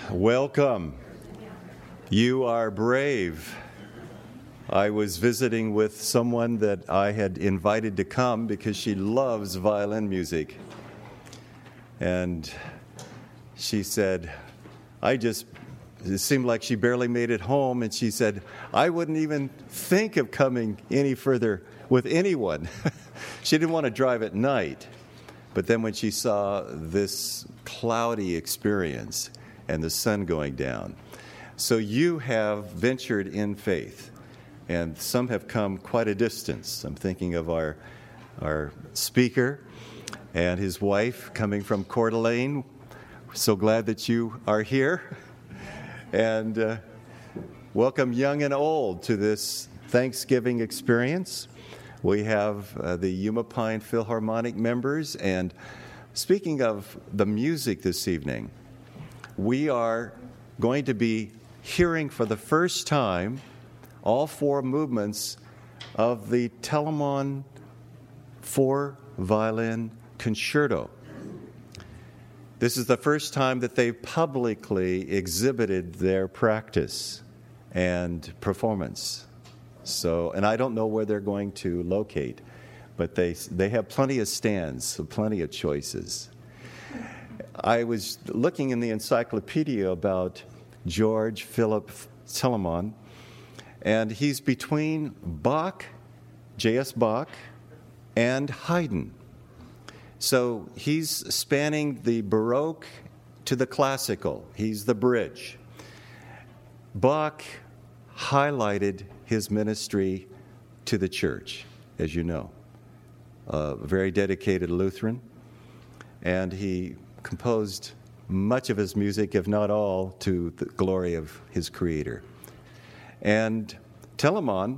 Welcome. You are brave. I was visiting with someone that I had invited to come because she loves violin music. And she said, it seemed like she barely made it home, and she said, I wouldn't even think of coming any further with anyone. She didn't want to drive at night. But then when she saw this cloudy experience and the sun going down. So you have ventured in faith, and some have come quite a distance. I'm thinking of our speaker and his wife coming from Coeur d'Alene. So glad that you are here. And welcome young and old to this Thanksgiving experience. We have the Yuma Pine Philharmonic members, and speaking of the music this evening, we are going to be hearing for the first time all four movements of the Telemann 4-violin concerto. This is the first time that they've publicly exhibited their practice and performance. And I don't know where they're going to locate, but they have plenty of stands, so plenty of choices. I was looking in the encyclopedia about George Philip Telemann, and he's between Bach, J.S. Bach, and Haydn. So he's spanning the Baroque to the classical. He's the bridge. Bach highlighted his ministry to the church, as you know. A very dedicated Lutheran, and he composed much of his music, if not all, to the glory of his creator. And Telemann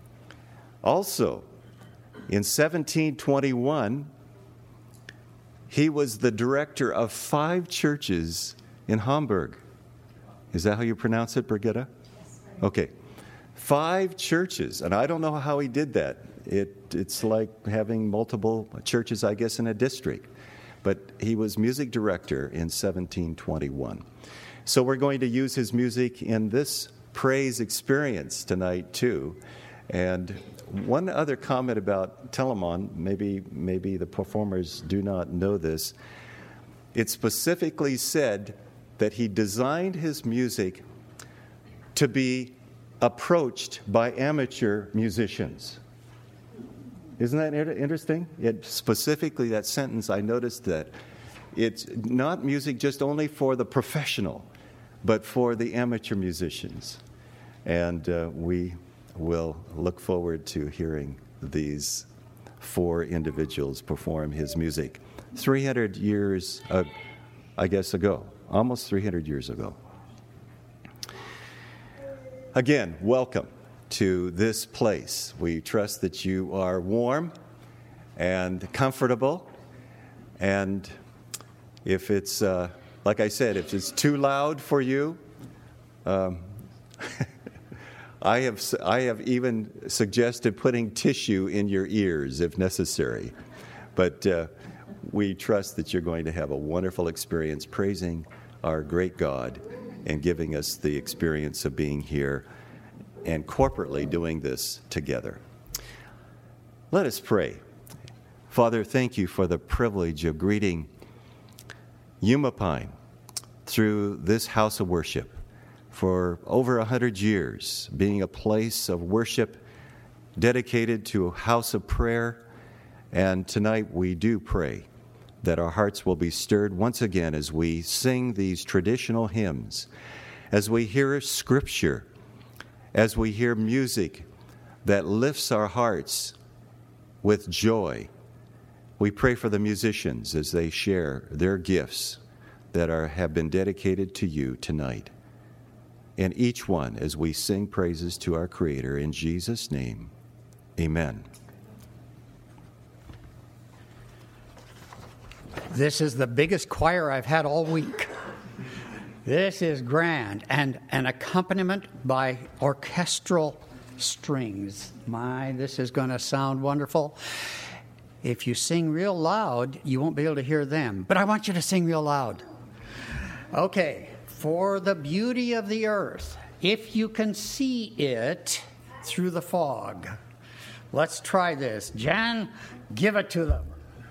also, in 1721, he was the director of 5 churches in Hamburg. Is that how you pronounce it, Brigitta? Yes. Okay. 5 churches, and I don't know how he did that. It's like having multiple churches, I guess, in a district. But he was music director in 1721. So we're going to use his music in this praise experience tonight, too. And one other comment about Telemann, maybe the performers do not know this. It specifically said that he designed his music to be approached by amateur musicians. Isn't that interesting? Specifically, that sentence, I noticed that it's not music just only for the professional, but for the amateur musicians. And we will look forward to hearing these 4 individuals perform his music. 300 years, ago, almost 300 years ago. Again, welcome to this place. We trust that you are warm and comfortable. And if it's, like I said, if it's too loud for you, I have even suggested putting tissue in your ears if necessary. But we trust that you're going to have a wonderful experience praising our great God and giving us the experience of being here and corporately doing this together. Let us pray. Father, thank you for the privilege of greeting Yuma Pine through this house of worship for over 100 years, being a place of worship dedicated to a house of prayer. And tonight we do pray that our hearts will be stirred once again as we sing these traditional hymns, as we hear Scripture, as we hear music that lifts our hearts with joy. We pray for the musicians as they share their gifts that have been dedicated to you tonight. And each one as we sing praises to our Creator. In Jesus' name, amen. This is the biggest choir I've had all week. This is grand, and an accompaniment by orchestral strings. This is going to sound wonderful. If you sing real loud, you won't be able to hear them, but I want you to sing real loud. Okay, for the beauty of the earth, if you can see it through the fog. Let's try this. Jan, give it to them.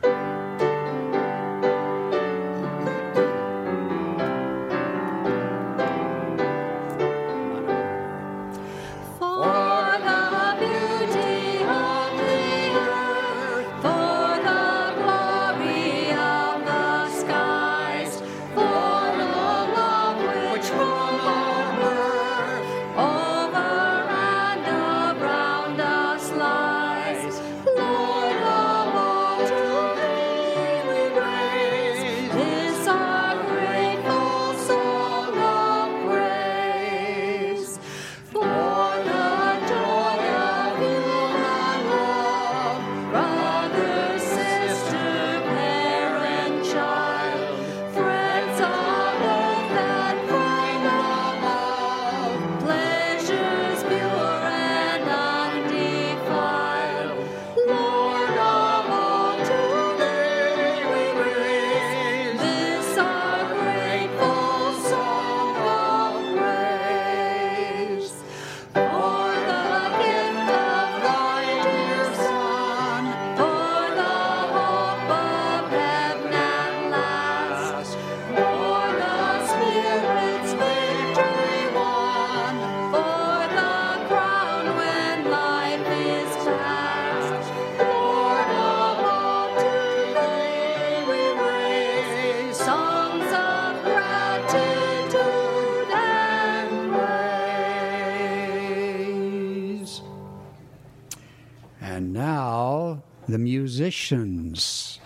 And now, the musicians.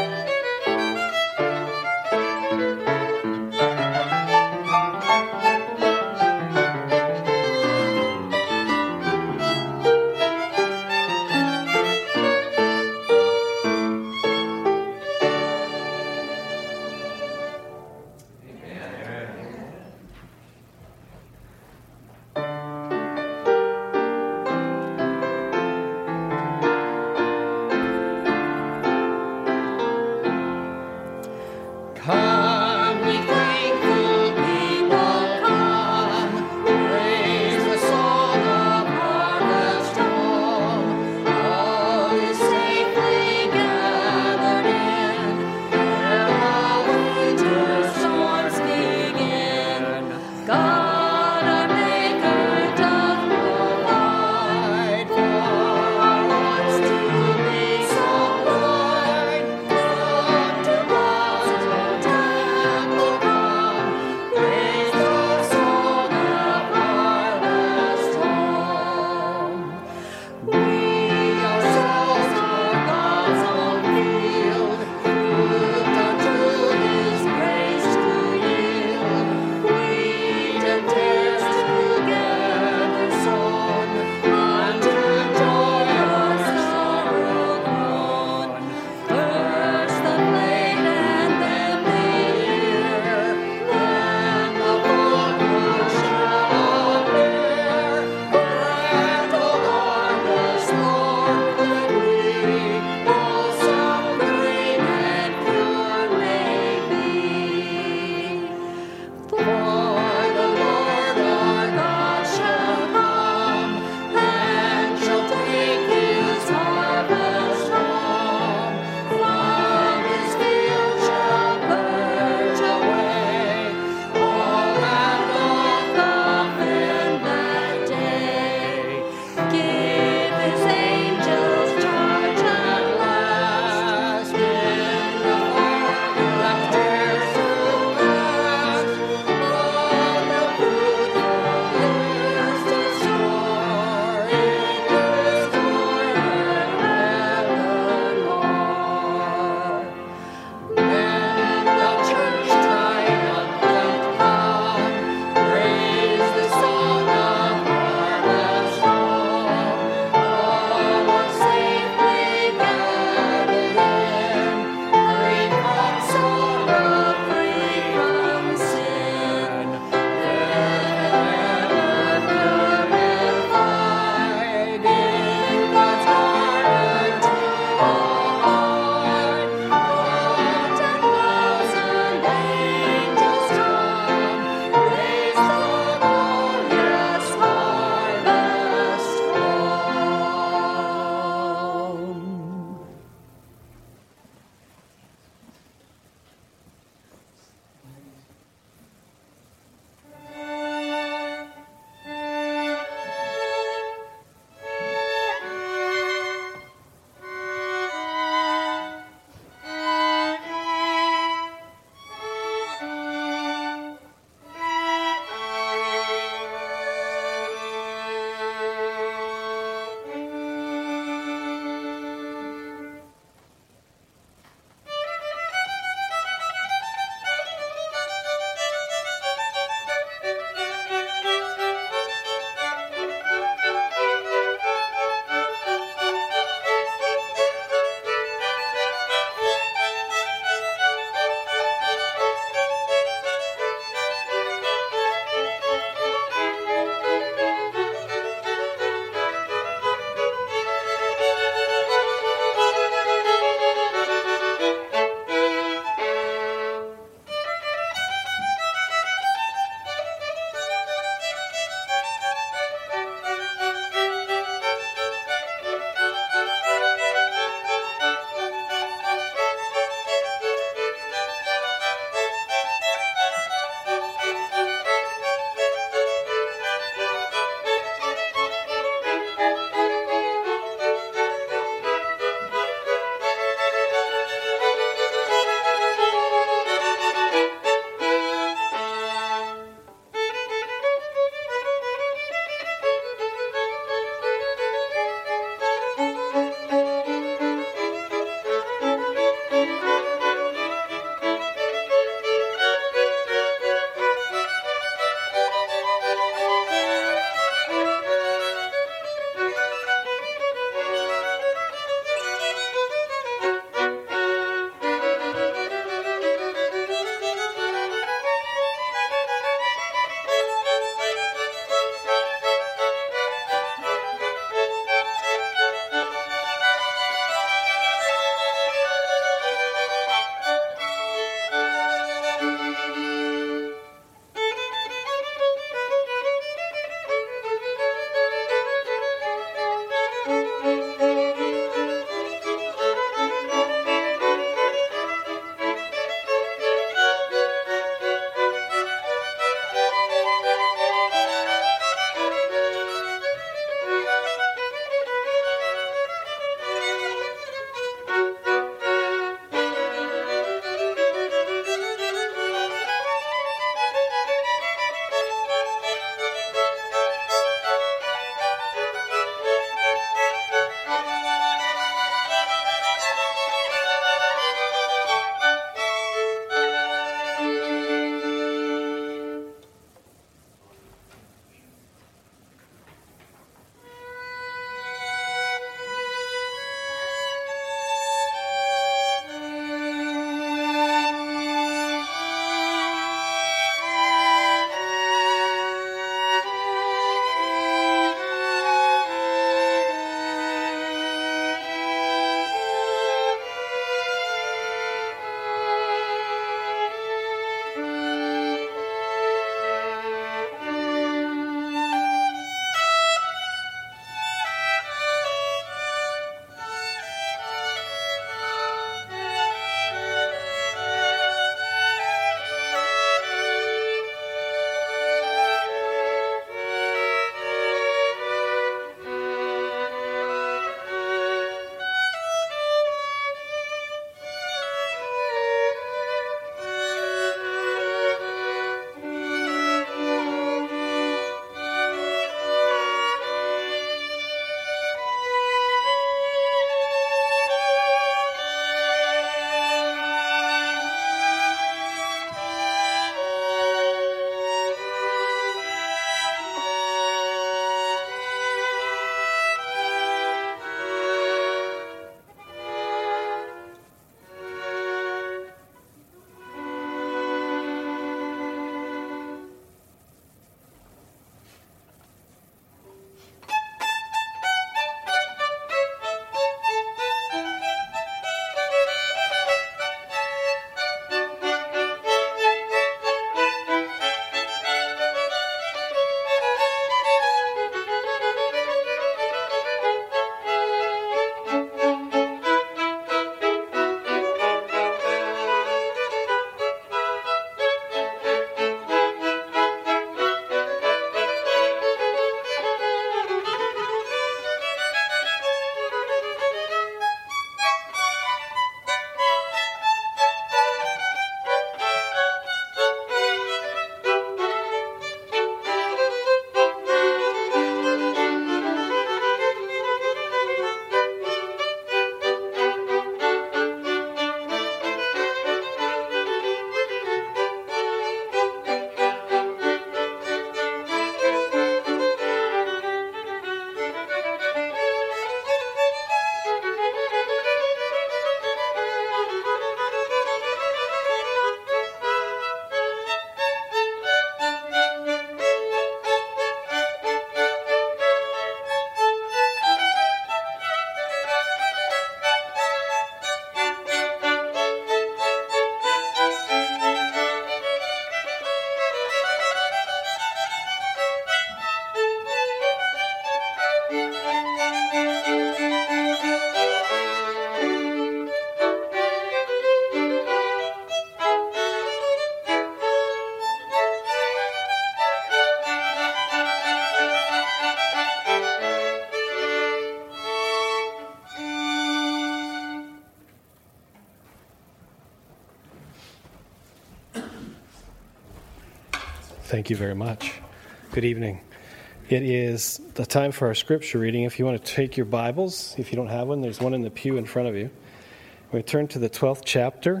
Thank you very much. Good evening. It is the time for our scripture reading. If you want to take your Bibles, if you don't have one, there's one in the pew in front of you. We turn to the 12th chapter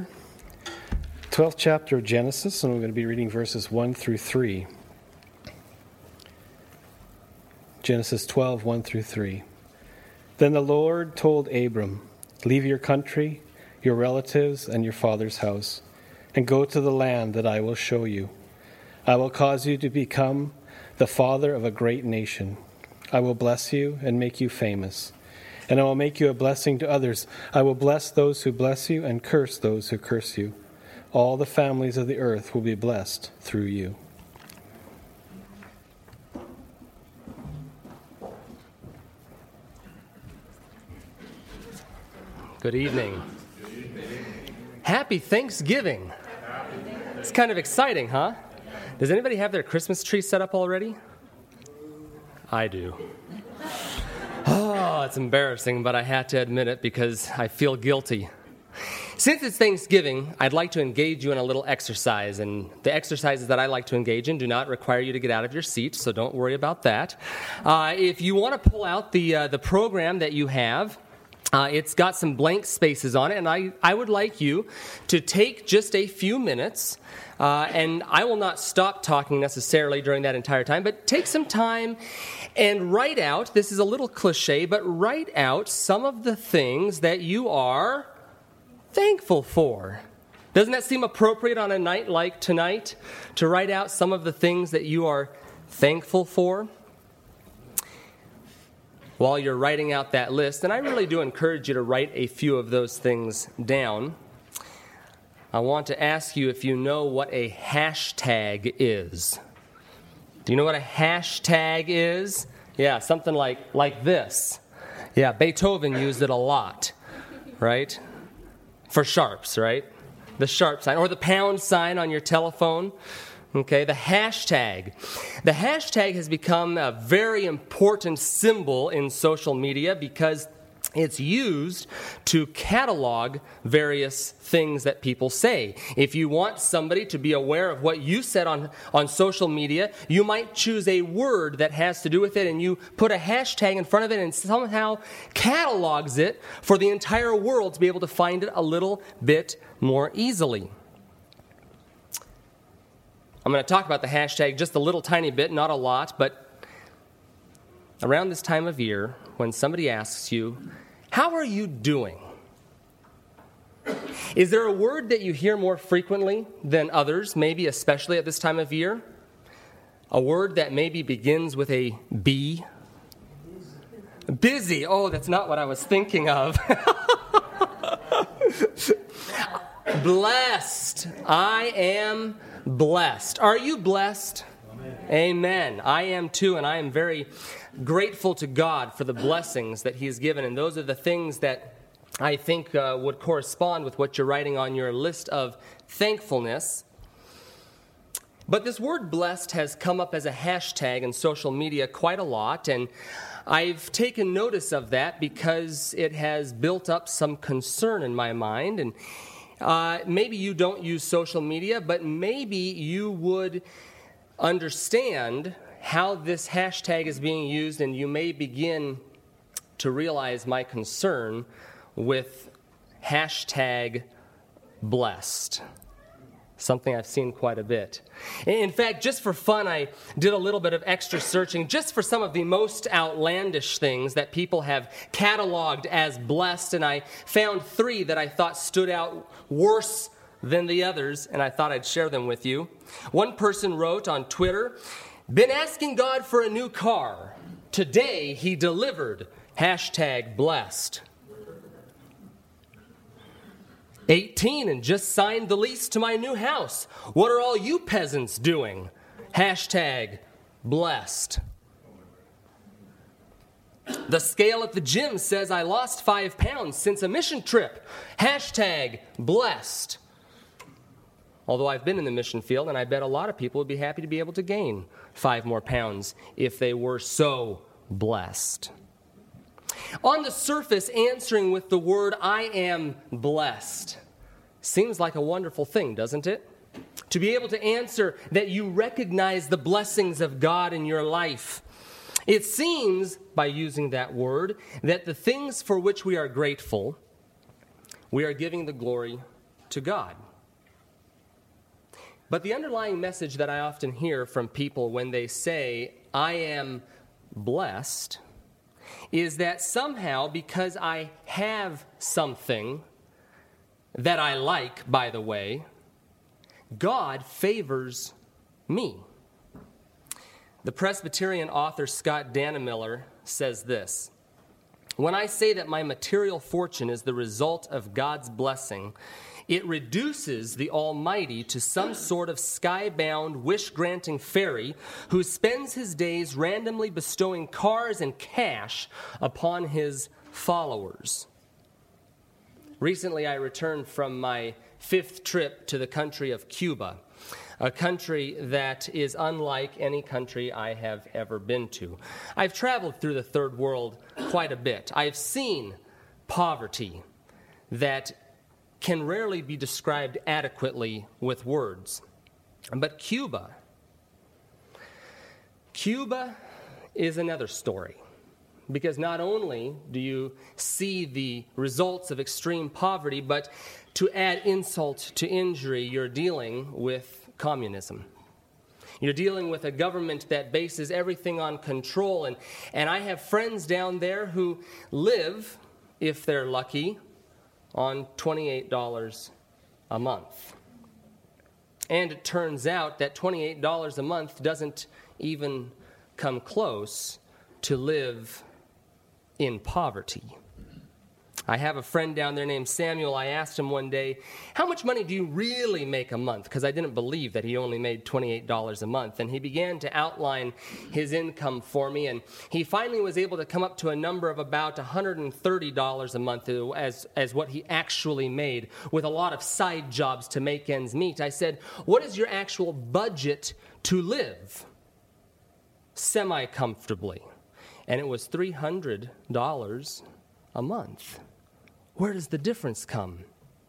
of Genesis, and we're going to be reading verses 1 through 3. Genesis 12, 1 through 3. Then the Lord told Abram, "Leave your country, your relatives, and your father's house, and go to the land that I will show you. I will cause you to become the father of a great nation. I will bless you and make you famous, and I will make you a blessing to others. I will bless those who bless you and curse those who curse you. All the families of the earth will be blessed through you." Good evening. Happy Thanksgiving. It's kind of exciting, huh? Does anybody have their Christmas tree set up already? I do. Oh, it's embarrassing, but I had to admit it because I feel guilty. Since it's Thanksgiving, I'd like to engage you in a little exercise, and the exercises that I like to engage in do not require you to get out of your seat, so don't worry about that. If you want to pull out the program that you have, it's got some blank spaces on it, and I would like you to take just a few minutes, and I will not stop talking necessarily during that entire time, but take some time and write out, this is a little cliche, but write out some of the things that you are thankful for. Doesn't that seem appropriate on a night like tonight, to write out some of the things that you are thankful for? While you're writing out that list, and I really do encourage you to write a few of those things down, I want to ask you if you know what a hashtag is. Do you know what a hashtag is? Yeah, something like this. Yeah, Beethoven used it a lot, right? For sharps, right? The sharp sign, or the pound sign on your telephone. Okay, the hashtag. The hashtag has become a very important symbol in social media because it's used to catalog various things that people say. If you want somebody to be aware of what you said on social media, you might choose a word that has to do with it, and you put a hashtag in front of it and somehow catalogs it for the entire world to be able to find it a little bit more easily. I'm going to talk about the hashtag just a little tiny bit, not a lot, but around this time of year, when somebody asks you, "How are you doing?" Is there a word that you hear more frequently than others, maybe especially at this time of year? A word that maybe begins with a B? Busy. Oh, that's not what I was thinking of. Blessed. I am blessed. Are you blessed? Amen. I am too, and I am very grateful to God for the blessings that He has given, and those are the things that I think would correspond with what you're writing on your list of thankfulness. But this word blessed has come up as a hashtag in social media quite a lot, and I've taken notice of that because it has built up some concern in my mind. And maybe you don't use social media, but maybe you would understand how this hashtag is being used, and you may begin to realize my concern with hashtag blessed. Something I've seen quite a bit. In fact, just for fun, I did a little bit of extra searching just for some of the most outlandish things that people have cataloged as blessed, and I found 3 that I thought stood out worse than the others, and I thought I'd share them with you. One person wrote on Twitter, "Been asking God for a new car. Today He delivered. Hashtag blessed." 18 and just signed the lease to my new house. What are all you peasants doing? Hashtag blessed. The scale at the gym says I lost 5 pounds since a mission trip. Hashtag blessed. Although I've been in the mission field, and I bet a lot of people would be happy to be able to gain 5 more pounds if they were so blessed. On the surface, answering with the word "I am blessed" seems like a wonderful thing, doesn't it? to be able to answer that you recognize the blessings of God in your life. It seems, by using that word, that the things for which we are grateful, we are giving the glory to God. But the underlying message that I often hear from people when they say, I am blessed, is that somehow because I have something that I like, by the way, God favors me. The Presbyterian author Scott Dannemiller says this: when I say that my material fortune is the result of God's blessing, it reduces the Almighty to some sort of sky-bound, wish-granting fairy who spends his days randomly bestowing cars and cash upon his followers. Recently, I returned from my 5th trip to the country of Cuba, a country that is unlike any country I have ever been to. I've traveled through the Third World quite a bit. I've seen poverty that can rarely be described adequately with words. But Cuba is another story. Because not only do you see the results of extreme poverty, but to add insult to injury, you're dealing with communism. You're dealing with a government that bases everything on control. And I have friends down there who live, if they're lucky, on $28 a month. And it turns out that $28 a month doesn't even come close to live in poverty. I have a friend down there named Samuel. I asked him one day, how much money do you really make a month? Because I didn't believe that he only made $28 a month. And he began to outline his income for me. And he finally was able to come up to a number of about $130 a month as what he actually made, with a lot of side jobs to make ends meet. I said, what is your actual budget to live semi-comfortably? And it was $300 a month. Where does the difference come?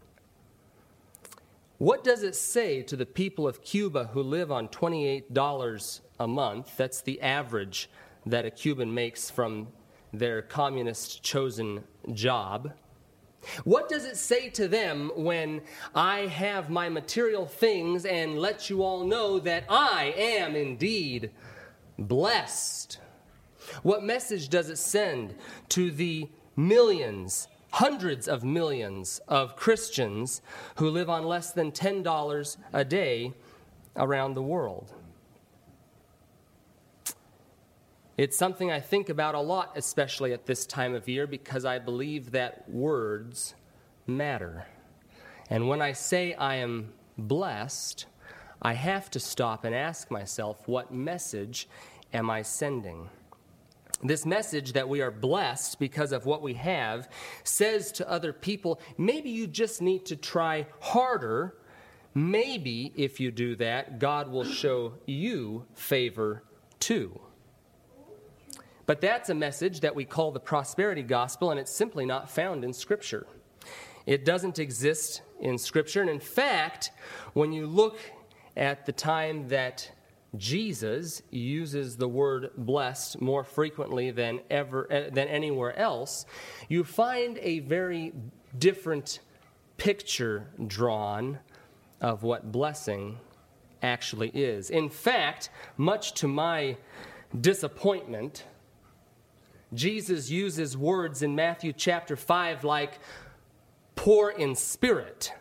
What does it say to the people of Cuba who live on $28 a month? That's the average that a Cuban makes from their communist chosen job. What does it say to them when I have my material things and let you all know that I am indeed blessed? What message does it send to the millions, hundreds of millions of Christians who live on less than $10 a day around the world? It's something I think about a lot, especially at this time of year, because I believe that words matter. And when I say I am blessed, I have to stop and ask myself, what message am I sending? This message that we are blessed because of what we have says to other people, maybe you just need to try harder. Maybe if you do that, God will show you favor too. But that's a message that we call the prosperity gospel, and it's simply not found in Scripture. It doesn't exist in Scripture. And in fact, when you look at the time that Jesus uses the word blessed more frequently than anywhere else, you find a very different picture drawn of what blessing actually is. In fact, much to my disappointment, Jesus uses words in Matthew chapter 5 like poor in spirit,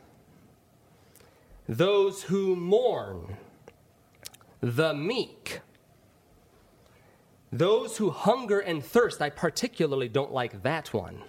those who mourn, the meek, those who hunger and thirst. I particularly don't like that one.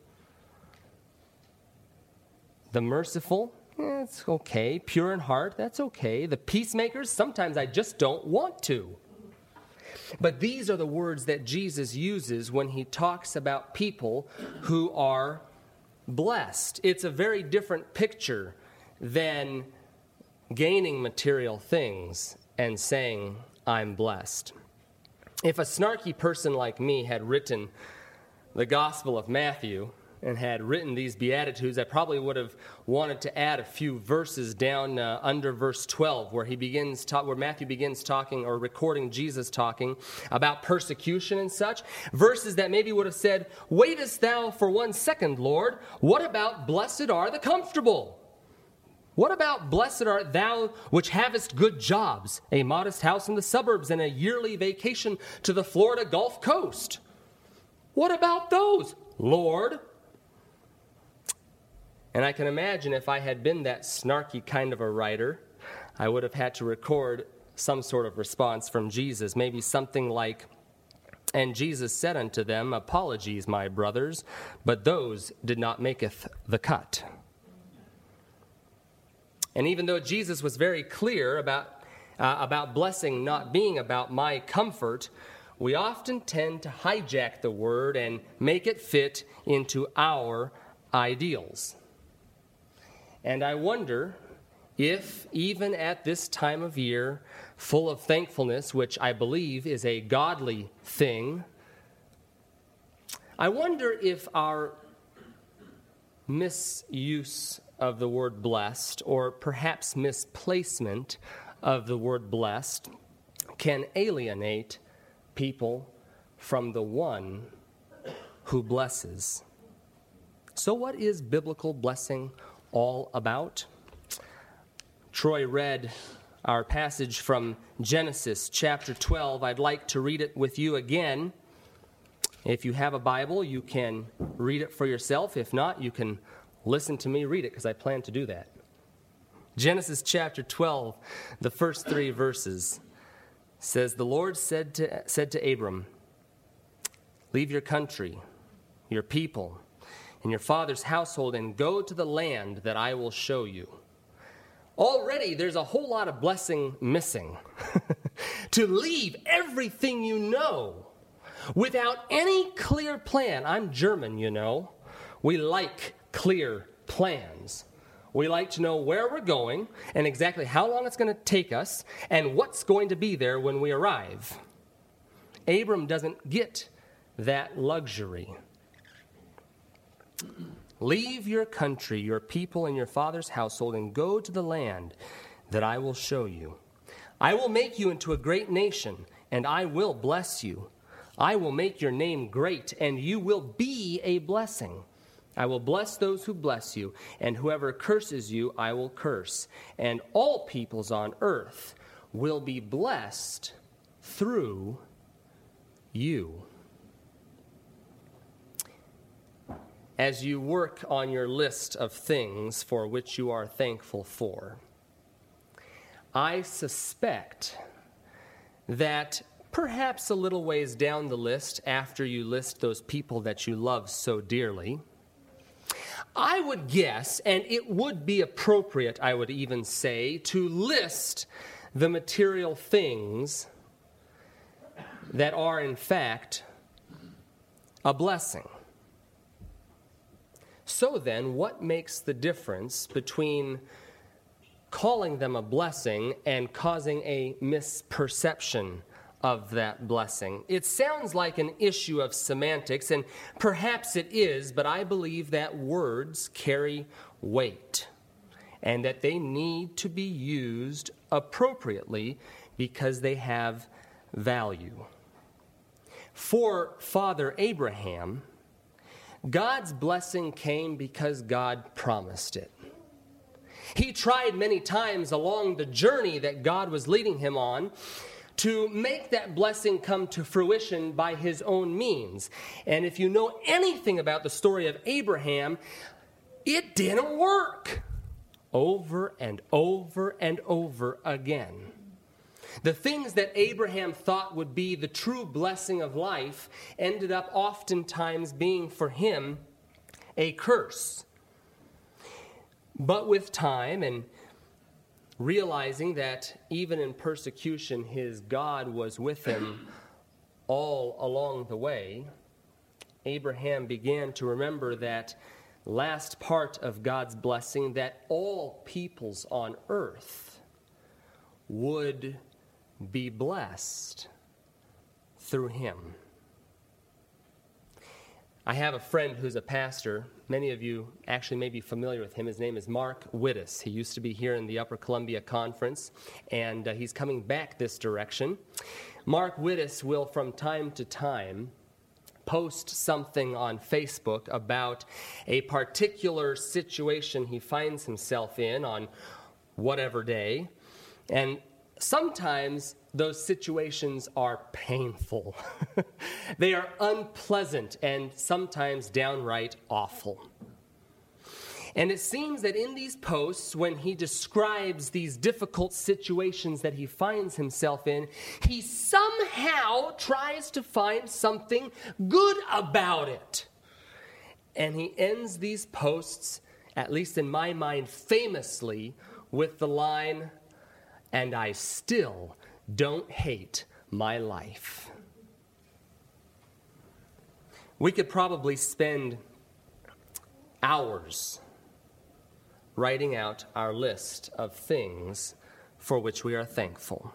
The merciful, it's okay. Pure in heart, that's okay. The peacemakers, sometimes I just don't want to. But these are the words that Jesus uses when he talks about people who are blessed. It's a very different picture than gaining material things and saying, I'm blessed. If a snarky person like me had written the Gospel of Matthew, and had written these Beatitudes, I probably would have wanted to add a few verses down under verse 12, where where Matthew begins talking or recording Jesus talking about persecution and such. Verses that maybe would have said, "Waitest thou for 1 second, Lord? What about blessed are the comfortable? What about blessed art thou which havest good jobs, a modest house in the suburbs, and a yearly vacation to the Florida Gulf Coast? What about those, Lord?" And I can imagine if I had been that snarky kind of a writer, I would have had to record some sort of response from Jesus, maybe something like, "And Jesus said unto them, Apologies, my brothers, but those did not maketh the cut." And even though Jesus was very clear about blessing not being about my comfort, we often tend to hijack the word and make it fit into our ideals. And I wonder if, even at this time of year, full of thankfulness, which I believe is a godly thing, I wonder if our misuse of the word blessed, or perhaps misplacement of the word blessed, can alienate people from the one who blesses. So what is biblical blessing all about? Troy read our passage from Genesis chapter 12. I'd like to read it with you again. If you have a Bible, you can read it for yourself. If not, you can listen to me read it, because I plan to do that. Genesis chapter 12, the first 3 verses, says, "The Lord said to Abram, Leave your country, your people, and your father's household, and go to the land that I will show you." Already there's a whole lot of blessing missing. To leave everything you know without any clear plan. I'm German, you know. We like clear plans. We like to know where we're going and exactly how long it's going to take us and what's going to be there when we arrive. Abram doesn't get that luxury. "Leave your country, your people, and your father's household, and go to the land that I will show you. I will make you into a great nation, and I will bless you. I will make your name great, and you will be a blessing. I will bless those who bless you, and whoever curses you, I will curse. And all peoples on earth will be blessed through you." As you work on your list of things for which you are thankful for, I suspect that perhaps a little ways down the list, after you list those people that you love so dearly, I would guess, and it would be appropriate, I would even say, to list the material things that are, in fact, a blessing. So then, what makes the difference between calling them a blessing and causing a misperception of that blessing? It sounds like an issue of semantics, and perhaps it is, but I believe that words carry weight and that they need to be used appropriately because they have value. For Father Abraham, God's blessing came because God promised it. He tried many times along the journey that God was leading him on to make that blessing come to fruition by his own means. And if you know anything about the story of Abraham, it didn't work over and over and over again. The things that Abraham thought would be the true blessing of life ended up oftentimes being for him a curse. But with time and realizing that even in persecution his God was with him all along the way, Abraham began to remember that last part of God's blessing, that all peoples on earth would be blessed through him. I have a friend who's a pastor. Many of you actually may be familiar with him. His name is Mark Wittes. He used to be here in the Upper Columbia Conference, and he's coming back this direction. Mark Wittes will, from time to time, post something on Facebook about a particular situation he finds himself in on whatever day. And sometimes those situations are painful. They are unpleasant and sometimes downright awful. And it seems that in these posts, when he describes these difficult situations that he finds himself in, he somehow tries to find something good about it. And he ends these posts, at least in my mind, famously with the line, "And I still don't hate my life." We could probably spend hours writing out our list of things for which we are thankful.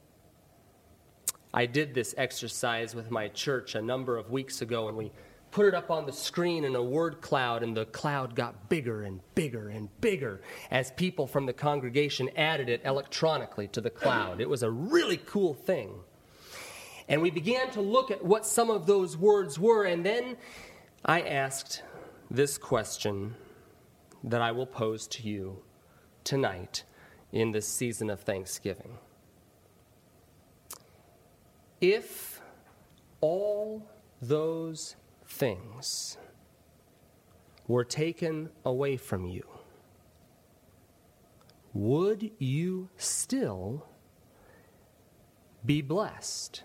I did this exercise with my church a number of weeks ago, and we put it up on the screen in a word cloud, and the cloud got bigger and bigger and bigger as people from the congregation added it electronically to the cloud. It was a really cool thing. And we began to look at what some of those words were, and then I asked this question that I will pose to you tonight in this season of Thanksgiving. If all those things were taken away from you, would you still be blessed?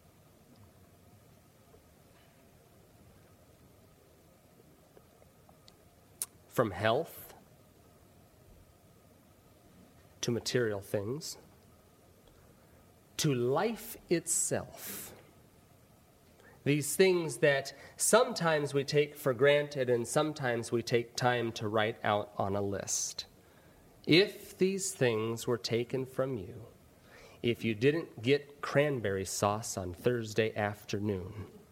From health to material things to life itself. These things that sometimes we take for granted and sometimes we take time to write out on a list. If these things were taken from you, if you didn't get cranberry sauce on Thursday afternoon,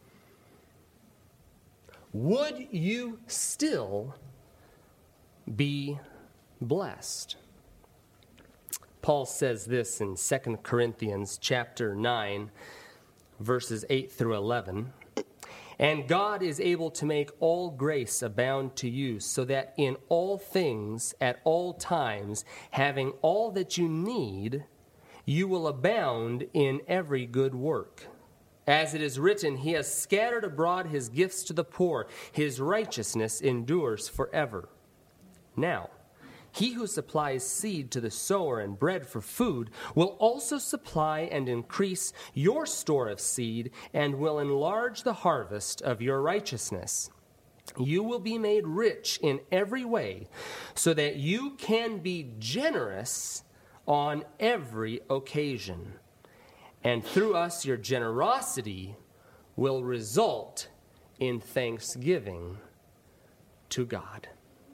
would you still be blessed? Paul says this in 2 Corinthians chapter 9, verses 8 through 11. "And God is able to make all grace abound to you, so that in all things, at all times, having all that you need, you will abound in every good work. As it is written, He has scattered abroad His gifts to the poor. His righteousness endures forever. Now, He who supplies seed to the sower and bread for food will also supply and increase your store of seed and will enlarge the harvest of your righteousness. You will be made rich in every way so that you can be generous on every occasion. And through us, your generosity will result in thanksgiving to God."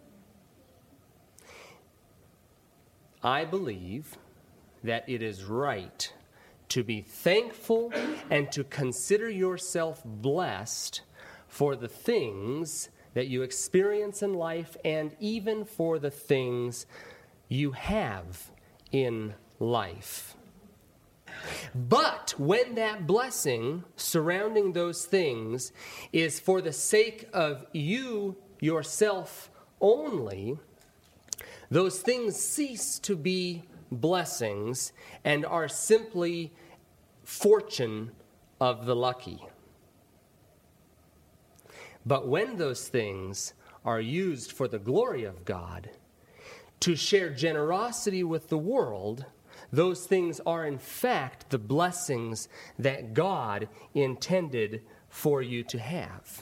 I believe that it is right to be thankful and to consider yourself blessed for the things that you experience in life and even for the things you have in life. But when that blessing surrounding those things is for the sake of you yourself only, those things cease to be blessings and are simply fortune of the lucky. But when those things are used for the glory of God, to share generosity with the world, those things are in fact the blessings that God intended for you to have.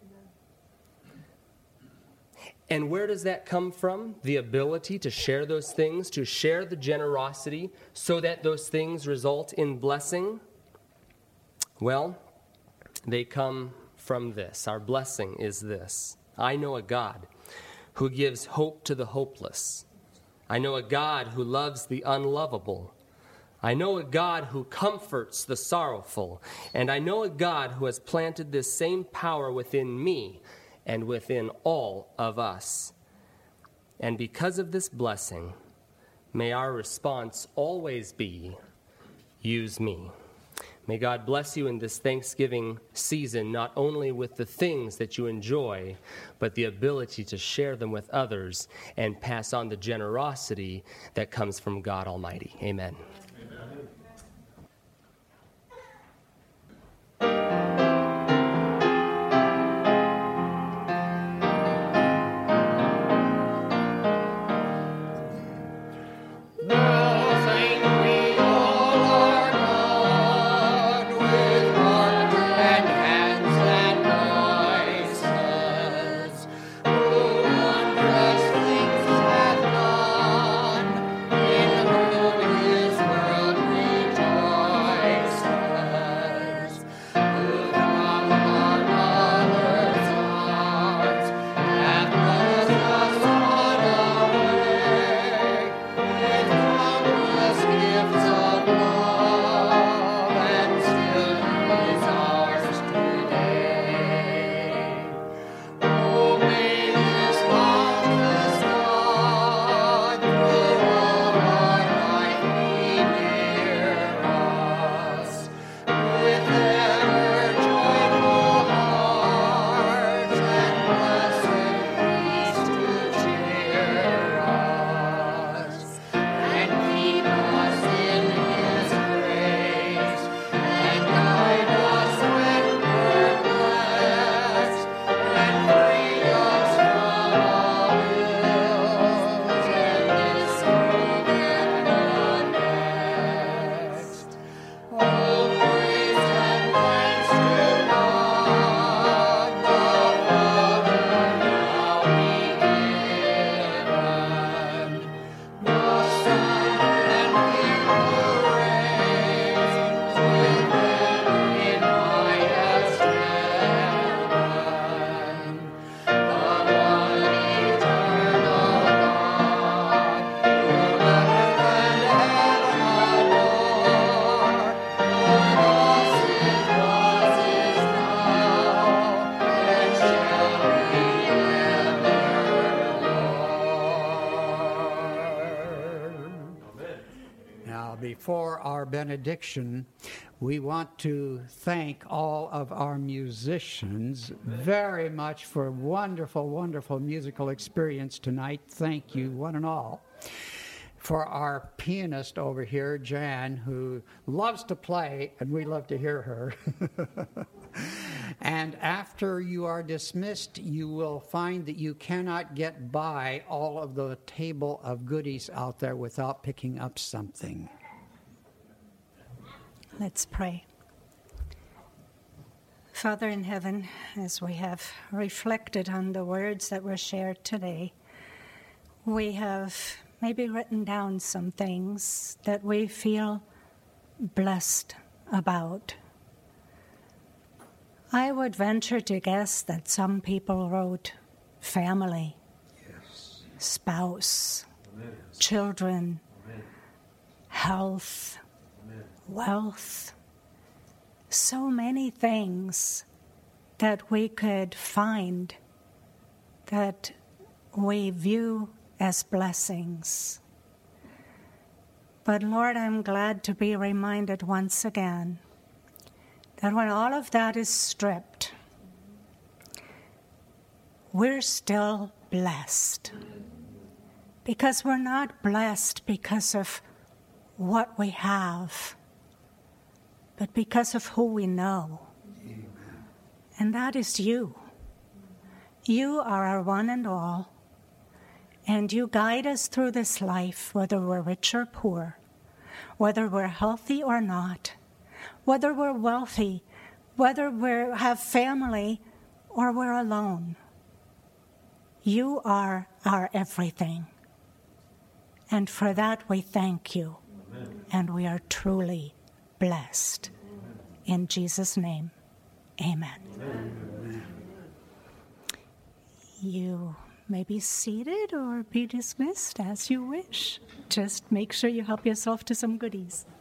And where does that come from? The ability to share those things, to share the generosity so that those things result in blessing? Well, they come from this. Our blessing is this. I know a God who gives hope to the hopeless. I know a God who loves the unlovable. I know a God who comforts the sorrowful, and I know a God who has planted this same power within me and within all of us. And because of this blessing, may our response always be, use me. May God bless you in this Thanksgiving season, not only with the things that you enjoy, but the ability to share them with others and pass on the generosity that comes from God Almighty. Amen. Before our benediction, we want to thank all of our musicians very much for a wonderful, wonderful musical experience tonight. Thank you, one and all. For our pianist over here, Jan, who loves to play, and we love to hear her. And after you are dismissed, you will find that you cannot get by all of the table of goodies out there without picking up something. Let's pray. Father in heaven, as we have reflected on the words that were shared today, we have maybe written down some things that we feel blessed about. I would venture to guess that some people wrote family, yes, spouse, amen, children, amen, health, amen, wealth, so many things that we could find that we view as blessings. But Lord, I'm glad to be reminded once again that when all of that is stripped, we're still blessed. Because we're not blessed because of what we have, but because of who we know. Amen. And that is you. You are our one and all, and you guide us through this life, whether we're rich or poor, whether we're healthy or not, whether we're wealthy, whether we have family or we're alone. You are our everything. And for that we thank you. Amen. And we are truly blessed. Amen. In Jesus' name, amen. Amen. You may be seated or be dismissed as you wish. Just make sure you help yourself to some goodies.